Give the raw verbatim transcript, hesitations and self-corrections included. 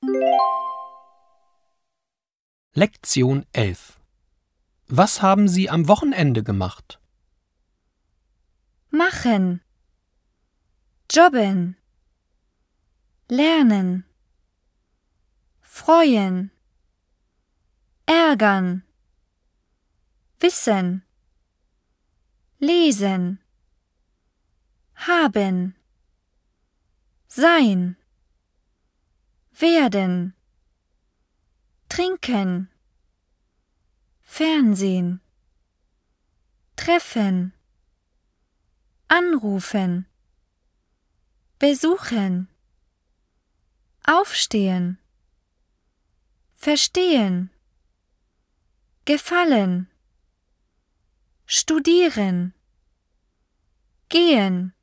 Lektion elf. Was haben Sie am Wochenende gemacht? Machen, jobben, lernen, freuen, ärgern, wissen, lesen, haben, sein, werden, trinken, Fernsehen, treffen, anrufen, besuchen, aufstehen, verstehen, gefallen, studieren, gehen,